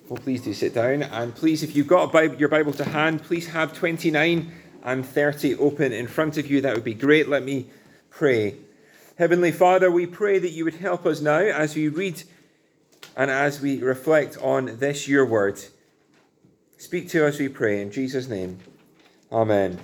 Well, please do sit down. And please, if you've got your Bible to hand, please have 29 and 30 open in front of you. That would be great. Let me pray. Heavenly Father, we pray that you would help us now as we read and as we reflect on this, your word. Speak to us, we pray, in Jesus' name. Amen.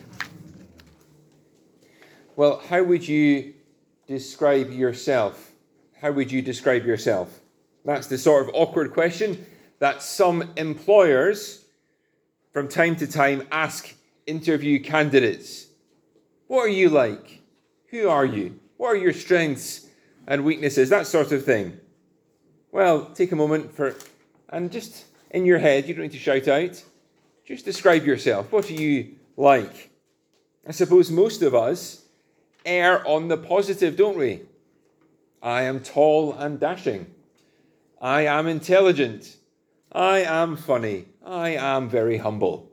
Well, how would you describe yourself? How would you describe yourself? That's the sort of awkward question that some employers from time to time ask interview candidates. What are you like? Who are you? What are your strengths and weaknesses? That sort of thing. Well, take a moment and just in your head, you don't need to shout out, just describe yourself. What are you like? I suppose most of us err on the positive, don't we? I am tall and dashing. I am intelligent. I am funny. I am very humble.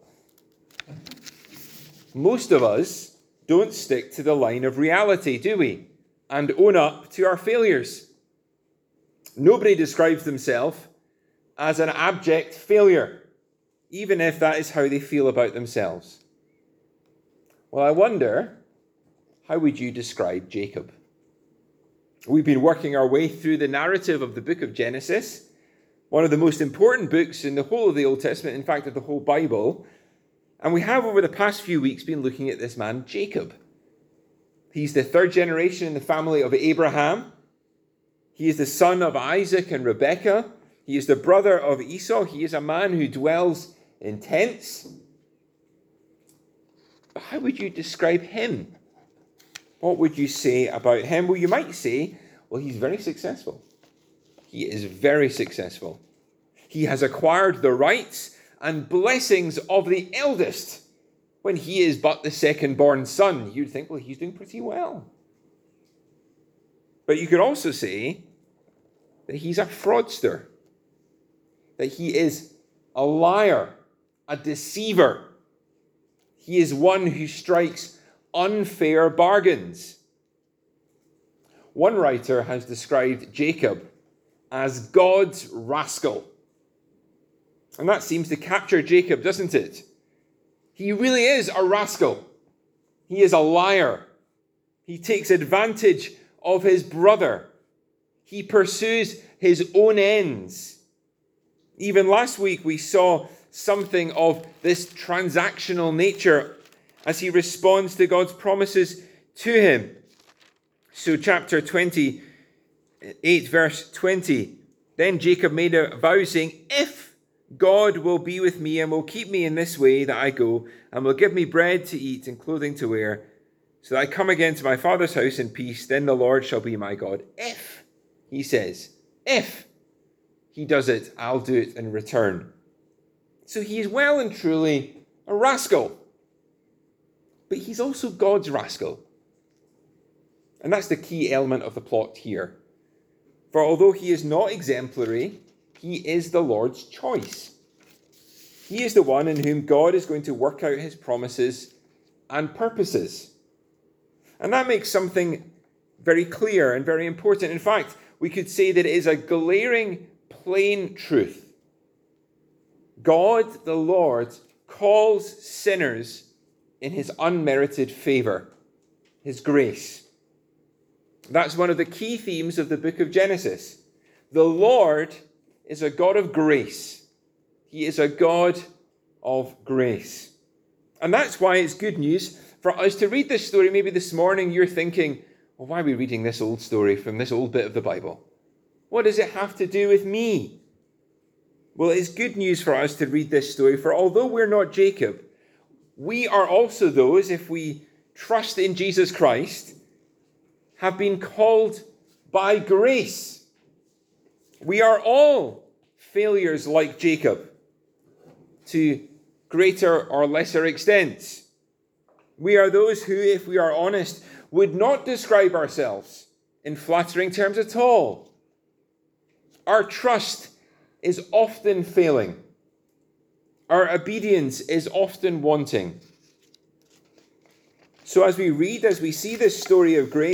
Most of us don't stick to the line of reality, do we? And own up to our failures. Nobody describes themselves as an abject failure, even if that is how they feel about themselves. Well, I wonder, how would you describe Jacob? We've been working our way through the narrative of the book of Genesis, one of the most important books in the whole of the Old Testament, in fact, of the whole Bible. And we have, over the past few weeks, been looking at this man, Jacob. He's the third generation in the family of Abraham. He is the son of Isaac and Rebekah. He is the brother of Esau. He is a man who dwells in tents. But how would you describe him? What would you say about him? Well, you might say, well, he's very successful. He is very successful. He has acquired the rights and blessings of the eldest when he is but the second-born son. You'd think, well, he's doing pretty well. But you could also say that he's a fraudster, that he is a liar, a deceiver. He is one who strikes unfair bargains. One writer has described Jacob as God's rascal. And that seems to capture Jacob, doesn't it? He really is a rascal. He is a liar. He takes advantage of his brother. He pursues his own ends. Even last week we saw something of this transactional nature as he responds to God's promises to him. So chapter 28, verse 20. Then Jacob made a vow saying, if God will be with me and will keep me in this way that I go, and will give me bread to eat and clothing to wear, so that I come again to my father's house in peace, then the Lord shall be my God. If, he says, if he does it, I'll do it in return. So he is well and truly a rascal. But he's also God's rascal. And that's the key element of the plot here. For although he is not exemplary, he is the Lord's choice. He is the one in whom God is going to work out his promises and purposes. And that makes something very clear and very important. In fact, we could say that it is a glaring, plain truth. God, the Lord, calls sinners in his unmerited favor, his grace. That's one of the key themes of the book of Genesis. The Lord is a God of grace. He is a God of grace. And that's why it's good news for us to read this story. Maybe this morning you're thinking, well, why are we reading this old story from this old bit of the Bible? What does it have to do with me? Well, it's good news for us to read this story, for although we're not Jacob, we are also those, if we trust in Jesus Christ, have been called by grace. We are all failures like Jacob, to greater or lesser extents. We are those who, if we are honest, would not describe ourselves in flattering terms at all. Our trust is often failing. Our obedience is often wanting. So as we read, as we see this story of grace,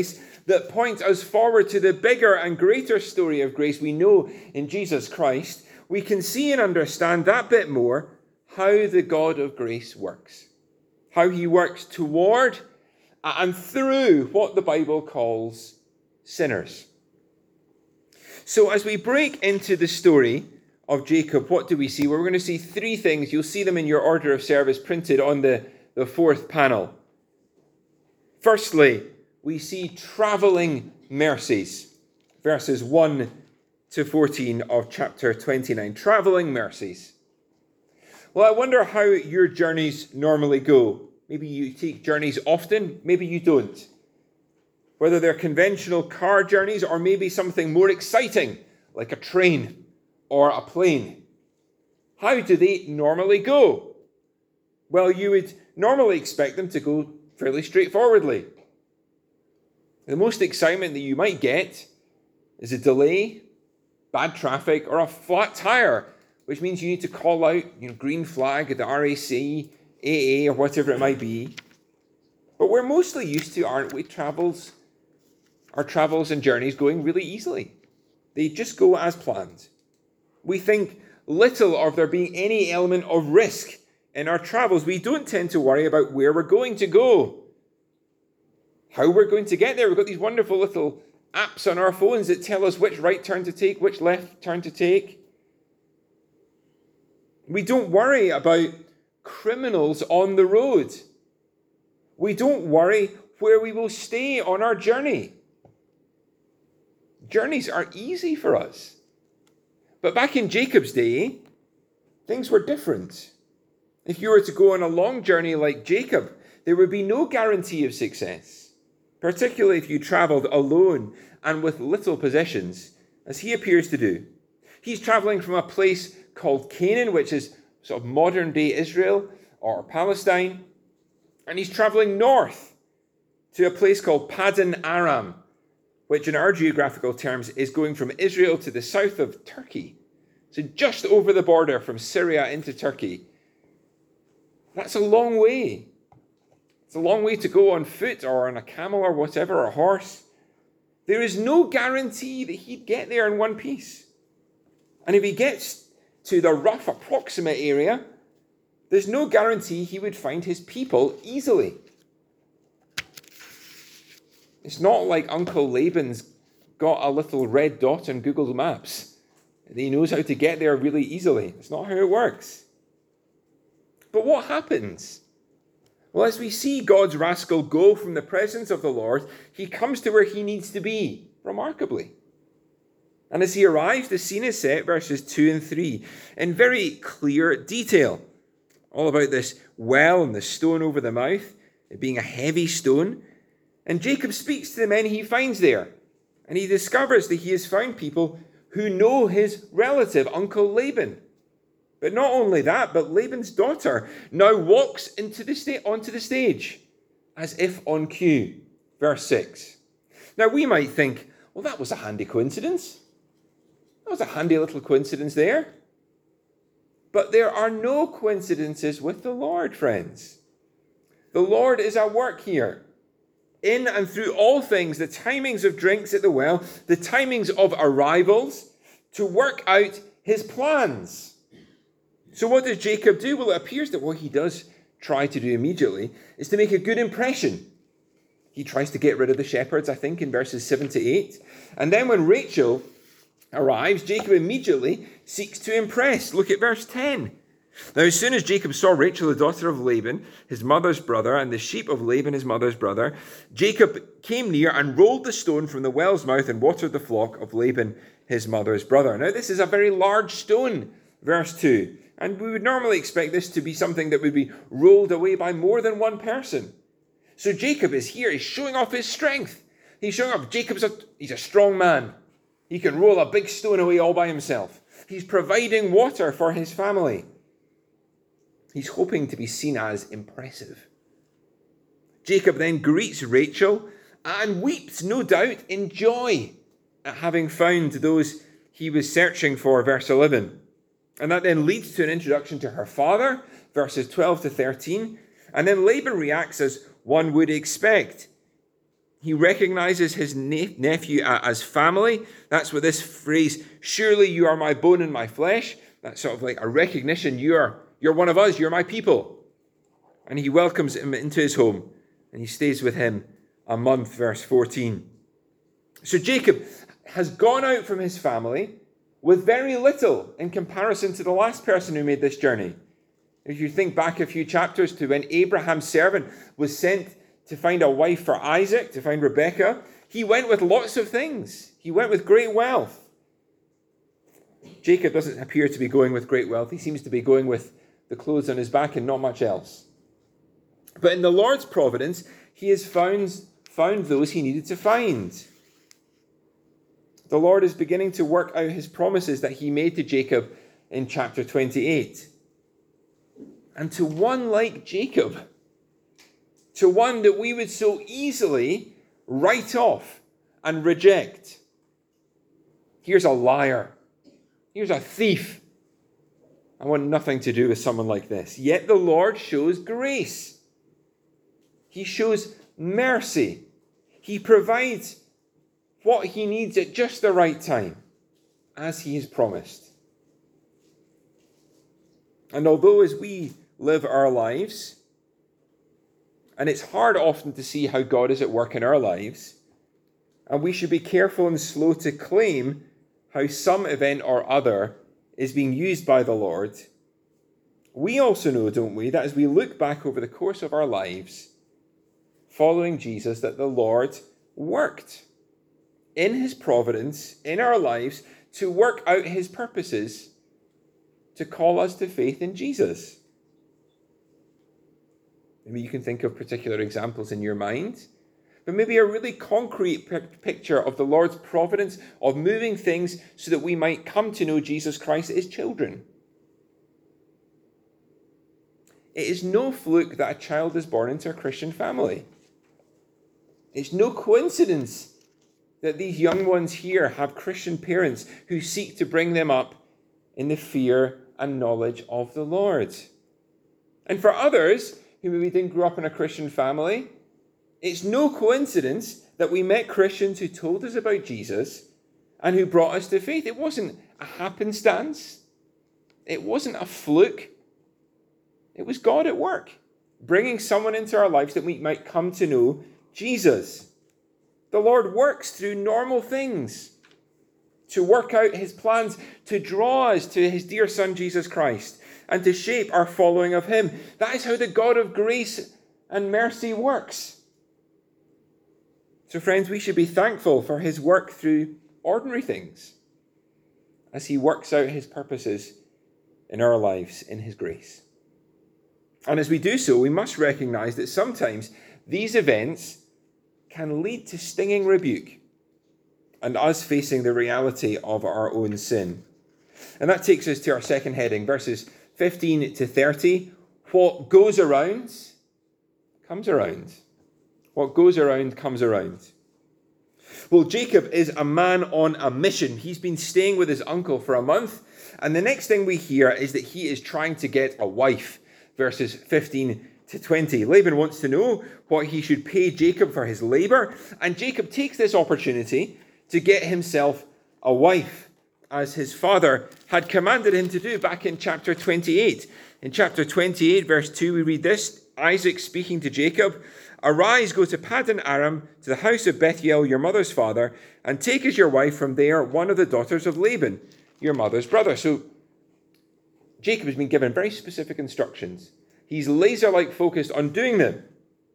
that point us forward to the bigger and greater story of grace we know in Jesus Christ, we can see and understand that bit more how the God of grace works. How he works toward and through what the Bible calls sinners. So as we break into the story of Jacob, what do we see? Well, we're going to see three things. You'll see them in your order of service printed on the fourth panel. Firstly, we see traveling mercies. Verses 1 to 14 of chapter 29. Traveling mercies. Well, I wonder how your journeys normally go. Maybe you take journeys often, maybe you don't. Whether they're conventional car journeys or maybe something more exciting, like a train or a plane. How do they normally go? Well, you would normally expect them to go fairly straightforwardly. The most excitement that you might get is a delay, bad traffic, or a flat tire, which means you need to call out, green flag at the RAC, AA, or whatever it might be. But we're mostly used to, aren't we, our travels and journeys going really easily. They just go as planned. We think little of there being any element of risk in our travels. We don't tend to worry about where we're going to go, how we're going to get there. We've got these wonderful little apps on our phones that tell us which right turn to take, which left turn to take. We don't worry about criminals on the road. We don't worry where we will stay on our journey. Journeys are easy for us. But back in Jacob's day, things were different. If you were to go on a long journey like Jacob, there would be no guarantee of success, particularly if you traveled alone and with little possessions, as he appears to do. He's traveling from a place called Canaan, which is sort of modern-day Israel or Palestine, and he's traveling north to a place called Paddan Aram, which in our geographical terms is going from Israel to the south of Turkey. So just over the border from Syria into Turkey. That's a long way. It's a long way to go on foot or on a camel or whatever, or a horse. There is no guarantee that he'd get there in one piece. And if he gets to the rough approximate area, there's no guarantee he would find his people easily. It's not like Uncle Laban's got a little red dot on Google Maps. He knows how to get there really easily. It's not how it works. But what happens? Well, as we see God's rascal go from the presence of the Lord, he comes to where he needs to be, remarkably. And as he arrives, the scene is set, verses 2 and 3, in very clear detail. All about this well and the stone over the mouth, it being a heavy stone. And Jacob speaks to the men he finds there, and he discovers that he has found people who know his relative, Uncle Laban. But not only that, but Laban's daughter now walks onto the stage, as if on cue. Verse 6. Now we might think, well, that was a handy coincidence. That was a handy little coincidence there. But there are no coincidences with the Lord, friends. The Lord is at work here. In and through all things, the timings of drinks at the well, the timings of arrivals, to work out his plans. So what does Jacob do? Well, it appears that what he does try to do immediately is to make a good impression. He tries to get rid of the shepherds, I think, in verses 7 to 8. And then when Rachel arrives, Jacob immediately seeks to impress. Look at verse 10. Now, as soon as Jacob saw Rachel, the daughter of Laban, his mother's brother, and the sheep of Laban, his mother's brother, Jacob came near and rolled the stone from the well's mouth and watered the flock of Laban, his mother's brother. Now, this is a very large stone, verse 2. And we would normally expect this to be something that would be rolled away by more than one person. So Jacob is here. He's showing off his strength. He's showing off he's a strong man. He can roll a big stone away all by himself. He's providing water for his family. He's hoping to be seen as impressive. Jacob then greets Rachel and weeps, no doubt, in joy at having found those he was searching for, verse 11. And that then leads to an introduction to her father, verses 12 to 13. And then Laban reacts as one would expect. He recognizes his nephew as family. That's what this phrase, surely you are my bone and my flesh. That's sort of like a recognition. You're one of us. You're my people. And he welcomes him into his home. And he stays with him a month, verse 14. So Jacob has gone out from his family with very little in comparison to the last person who made this journey. If you think back a few chapters to when Abraham's servant was sent to find a wife for Isaac, to find Rebekah, he went with lots of things. He went with great wealth. Jacob doesn't appear to be going with great wealth. He seems to be going with the clothes on his back and not much else. But in the Lord's providence, he has found those he needed to find. The Lord is beginning to work out his promises that he made to Jacob in chapter 28. And to one like Jacob, to one that we would so easily write off and reject. Here's a liar. Here's a thief. I want nothing to do with someone like this. Yet the Lord shows grace. He shows mercy. He provides what he needs at just the right time, as he has promised. And although as we live our lives, and it's hard often to see how God is at work in our lives, and we should be careful and slow to claim how some event or other is being used by the Lord, we also know, don't we, that as we look back over the course of our lives, following Jesus, that the Lord worked in his providence in our lives to work out his purposes to call us to faith in Jesus. Maybe you can think of particular examples in your mind, but maybe a really concrete picture of the Lord's providence of moving things so that we might come to know Jesus Christ as children. It is no fluke that a child is born into a Christian family. It's no coincidence that these young ones here have Christian parents who seek to bring them up in the fear and knowledge of the Lord. And for others who maybe didn't grow up in a Christian family, it's no coincidence that we met Christians who told us about Jesus and who brought us to faith. It wasn't a happenstance. It wasn't a fluke. It was God at work, bringing someone into our lives that we might come to know Jesus. The Lord works through normal things to work out his plans, to draw us to his dear Son, Jesus Christ, and to shape our following of him. That is how the God of grace and mercy works. So friends, we should be thankful for his work through ordinary things as he works out his purposes in our lives in his grace. And as we do so, we must recognize that sometimes these events can lead to stinging rebuke and us facing the reality of our own sin. And that takes us to our second heading, verses 15 to 30. What goes around comes around. What goes around comes around. Well, Jacob is a man on a mission. He's been staying with his uncle for a month. And the next thing we hear is that he is trying to get a wife. Verses 15 to 20. Laban wants to know what he should pay Jacob for his labor. And Jacob takes this opportunity to get himself a wife, as his father had commanded him to do back in chapter 28. In chapter 28, verse 2, we read this: Isaac speaking to Jacob, "Arise, go to Paddan Aram, to the house of Bethuel, your mother's father, and take as your wife from there one of the daughters of Laban, your mother's brother." So Jacob has been given very specific instructions. He's laser-like focused on doing them.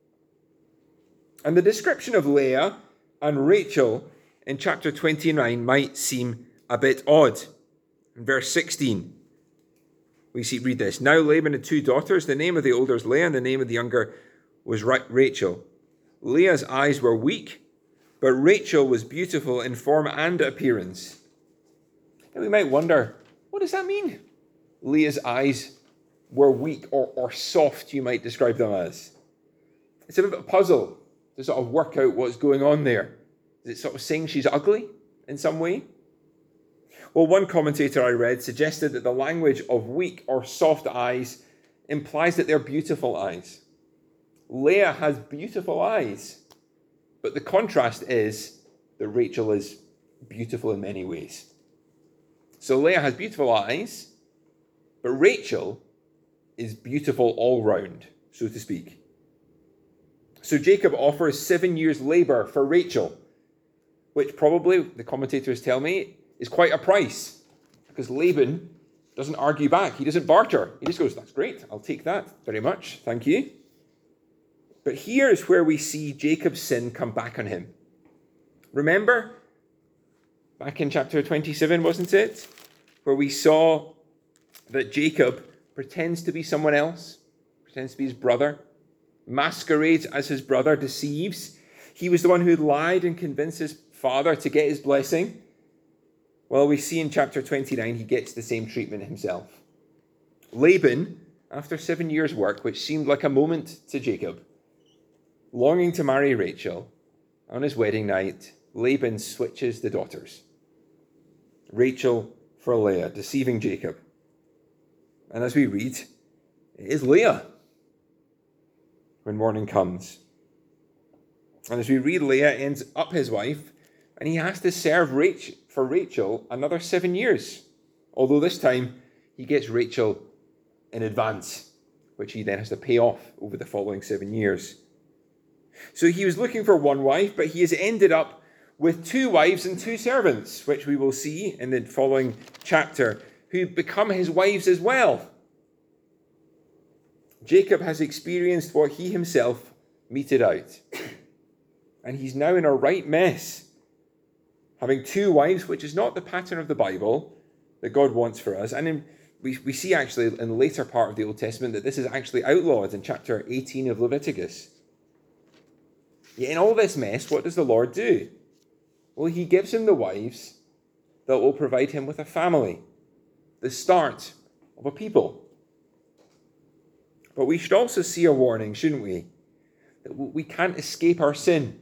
And the description of Leah and Rachel in chapter 29 might seem a bit odd. In verse 16, we read this: Now Laban had two daughters. The name of the older was Leah, and the name of the younger was Rachel. Leah's eyes were weak, but Rachel was beautiful in form and appearance. And we might wonder, what does that mean? Leah's eyes were weak or soft, you might describe them as. It's a bit of a puzzle to sort of work out what's going on there. Is it sort of saying she's ugly in some way? Well, one commentator I read suggested that the language of weak or soft eyes implies that they're beautiful eyes. Leah has beautiful eyes, But the contrast is that Rachel is beautiful in many ways. So Leah has beautiful eyes, but Rachel is beautiful all round, so to speak. So Jacob offers 7 years' labor for Rachel, which probably, the commentators tell me, is quite a price, because Laban doesn't argue back. He doesn't barter. He just goes, that's great. I'll take that very much. Thank you. But here is where we see Jacob's sin come back on him. Remember, back in chapter 27, wasn't it? Where we saw that Jacob pretends to be someone else, pretends to be his brother, masquerades as his brother, deceives. He was the one who lied and convinced his father to get his blessing. Well, we see in chapter 29, he gets the same treatment himself. Laban, after 7 years' work, which seemed like a moment to Jacob, longing to marry Rachel, on his wedding night, Laban switches the daughters. Rachel for Leah, deceiving Jacob. And as we read, it is Leah when morning comes. And as we read, Leah ends up his wife, and he has to serve for Rachel another 7 years. Although this time he gets Rachel in advance, which he then has to pay off over the following 7 years. So he was looking for one wife, but he has ended up with 2 wives and 2 servants, which we will see in the following chapter, who become his wives as well. Jacob has experienced what he himself meted out. And he's now in a right mess, having 2 wives, which is not the pattern of the Bible that God wants for us. And we see actually in the later part of the Old Testament that this is actually outlawed in chapter 18 of Leviticus. Yet in all this mess, what does the Lord do? Well, he gives him the wives that will provide him with a family, the start of a people. But we should also see a warning, shouldn't we? That we can't escape our sin.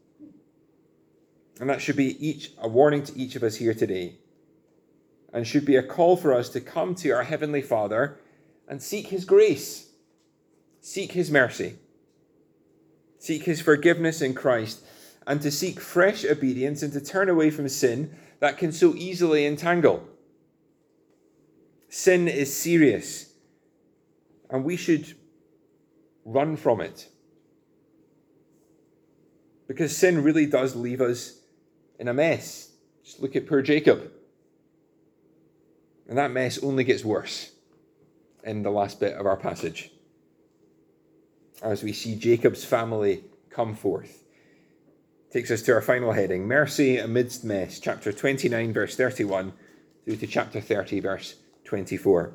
And that should be a warning to each of us here today. And should be a call for us to come to our Heavenly Father and seek his grace, seek his mercy, seek his forgiveness in Christ, and to seek fresh obedience and to turn away from sin that can so easily entangle. Sin is serious, and we should run from it. Because sin really does leave us in a mess. Just look at poor Jacob. And that mess only gets worse in the last bit of our passage, as we see Jacob's family come forth. Takes us to our final heading, Mercy Amidst Mess, chapter 29, verse 31, through to chapter 30, verse 24.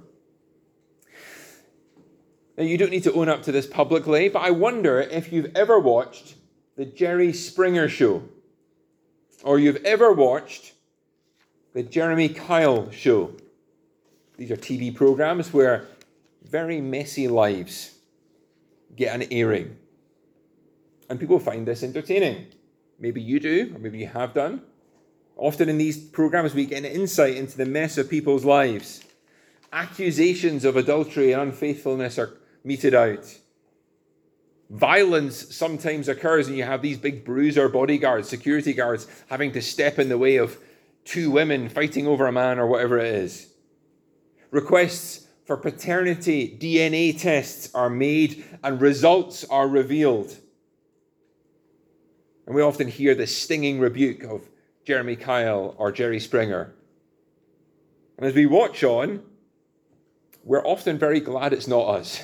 Now, you don't need to own up to this publicly, but I wonder if you've ever watched the Jerry Springer Show, or you've ever watched the Jeremy Kyle Show. These are TV programs where very messy lives get an airing. And people find this entertaining. Maybe you do, or maybe you have done. Often in these programs, we get an insight into the mess of people's lives. Accusations of adultery and unfaithfulness are meted out. Violence sometimes occurs, and you have these big bruiser bodyguards, security guards, having to step in the way of 2 women fighting over a man or whatever it is. Requests for paternity DNA tests are made, and results are revealed. And we often hear the stinging rebuke of Jeremy Kyle or Jerry Springer. And as we watch on, we're often very glad it's not us.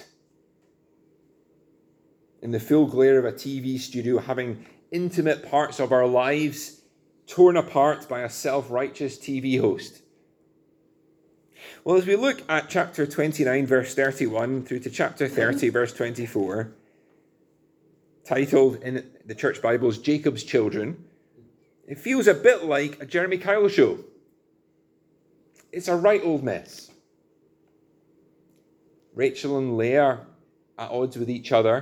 In the full glare of a TV studio, having intimate parts of our lives torn apart by a self-righteous TV host. Well, as we look at chapter 29, verse 31, through to chapter 30, verse 24, titled in the church Bibles, Jacob's Children, it feels a bit like a Jeremy Kyle show. It's a right old mess. Rachel and Leah are at odds with each other.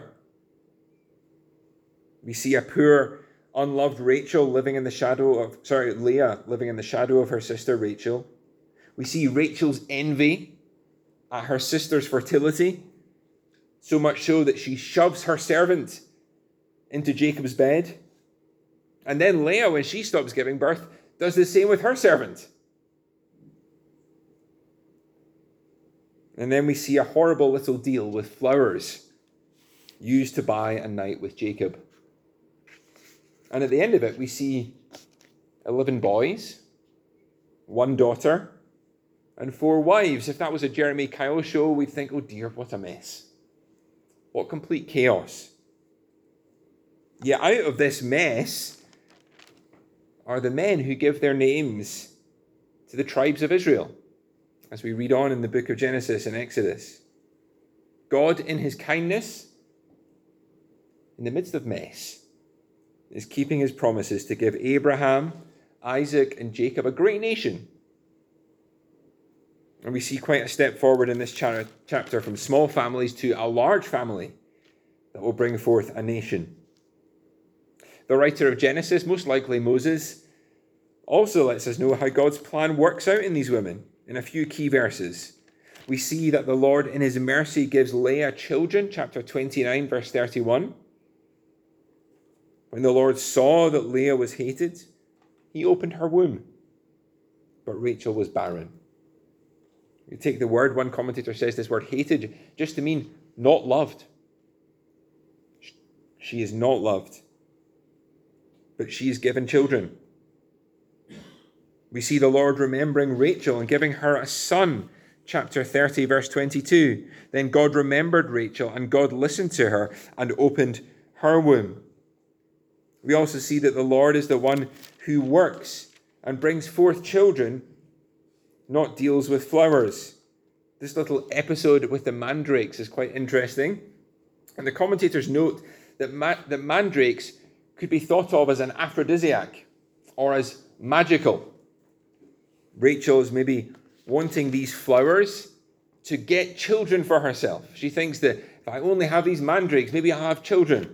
We see a poor, unloved Leah living in the shadow of her sister Rachel. We see Rachel's envy at her sister's fertility, so much so that she shoves her servant into Jacob's bed. And then Leah, when she stops giving birth, does the same with her servant. And then we see a horrible little deal with flowers used to buy a night with Jacob. And at the end of it, we see 11 boys, 1 daughter, and 4 wives. If that was a Jeremy Kyle show, we'd think, oh dear, what a mess. What complete chaos. Yet out of this mess are the men who give their names to the tribes of Israel, as we read on in the book of Genesis and Exodus. God, in his kindness, in the midst of mess, is keeping his promises to give Abraham, Isaac, and Jacob a great nation. And we see quite a step forward in this chapter from small families to a large family that will bring forth a nation. The writer of Genesis, most likely Moses, also lets us know how God's plan works out in these women in a few key verses. We see that the Lord in his mercy gives Leah children, chapter 29, verse 31. When the Lord saw that Leah was hated, he opened her womb, but Rachel was barren. You take the word, one commentator says this word hated just to mean not loved. She is not loved, but she is given children. We see the Lord remembering Rachel and giving her a son, chapter 30, verse 22. Then God remembered Rachel, and God listened to her and opened her womb. We also see that the Lord is the one who works and brings forth children, not deals with flowers. This little episode with the mandrakes is quite interesting. And the commentators note that mandrakes could be thought of as an aphrodisiac or as magical. Rachel is maybe wanting these flowers to get children for herself. She thinks that if I only have these mandrakes, maybe I'll have children.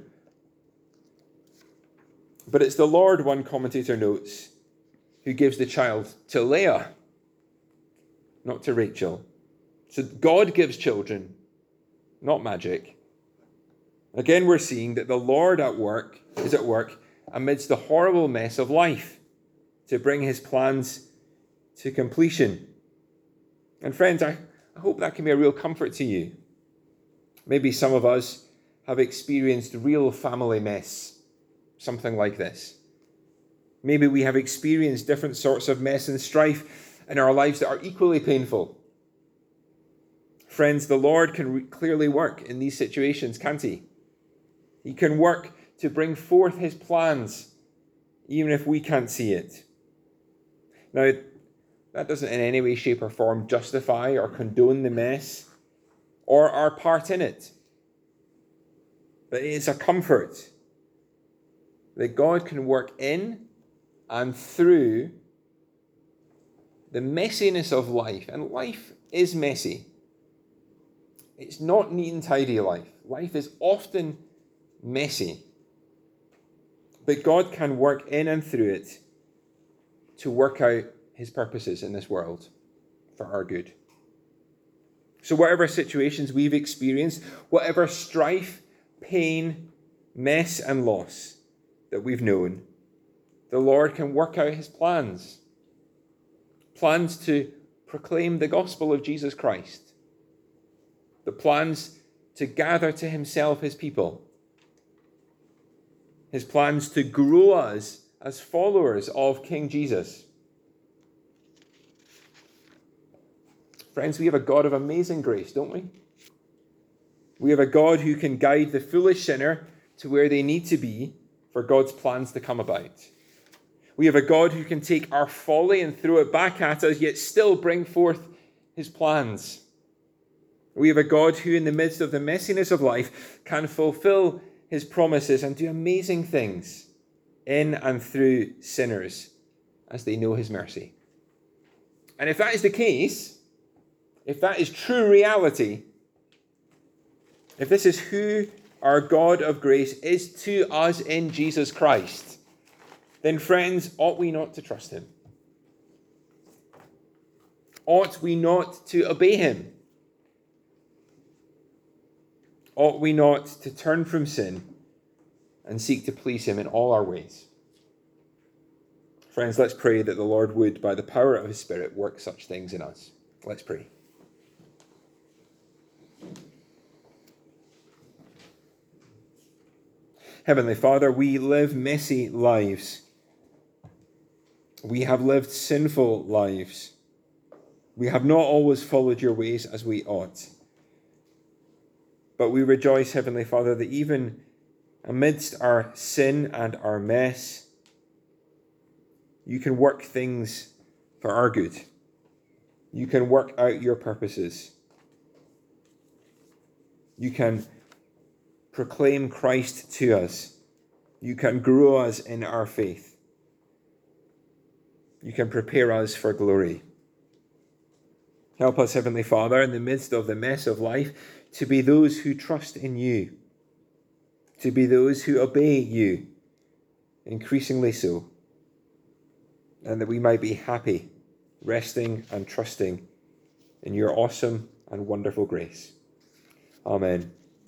But it's the Lord, one commentator notes, who gives the child to Leah, not to Rachel. So God gives children, not magic. Again, we're seeing that the Lord is at work amidst the horrible mess of life to bring his plans to completion. And friends, I hope that can be a real comfort to you. Maybe some of us have experienced real family mess, something like this. Maybe we have experienced different sorts of mess and strife in our lives that are equally painful. Friends, the Lord can clearly work in these situations, can't he? He can work to bring forth his plans, even if we can't see it. Now, that doesn't in any way, shape, or form justify or condone the mess or our part in it. But it is a comfort that God can work in and through the messiness of life. And life is messy. It's not neat and tidy life. Life is often messy. But God can work in and through it to work out his purposes in this world for our good. So whatever situations we've experienced, whatever strife, pain, mess, and loss that we've known, the Lord can work out his plans. Plans to proclaim the gospel of Jesus Christ. The plans to gather to himself his people. His plans to grow us as followers of King Jesus. Friends, we have a God of amazing grace, don't we? We have a God who can guide the foolish sinner to where they need to be for God's plans to come about. We have a God who can take our folly and throw it back at us, yet still bring forth his plans. We have a God who, in the midst of the messiness of life, can fulfill his promises and do amazing things in and through sinners as they know his mercy. And if that is the case, if that is true reality, if this is who our God of grace is to us in Jesus Christ, then friends, ought we not to trust him? Ought we not to obey him? Ought we not to turn from sin and seek to please him in all our ways? Friends, let's pray that the Lord would, by the power of his Spirit, work such things in us. Let's pray. Heavenly Father, we live messy lives. We have lived sinful lives. We have not always followed your ways as we ought. But we rejoice, Heavenly Father, that even amidst our sin and our mess, you can work things for our good. You can work out your purposes. You can proclaim Christ to us. You can grow us in our faith. You can prepare us for glory. Help us, Heavenly Father, in the midst of the mess of life, to be those who trust in you, to be those who obey you, increasingly so, and that we might be happy, resting and trusting in your awesome and wonderful grace. Amen.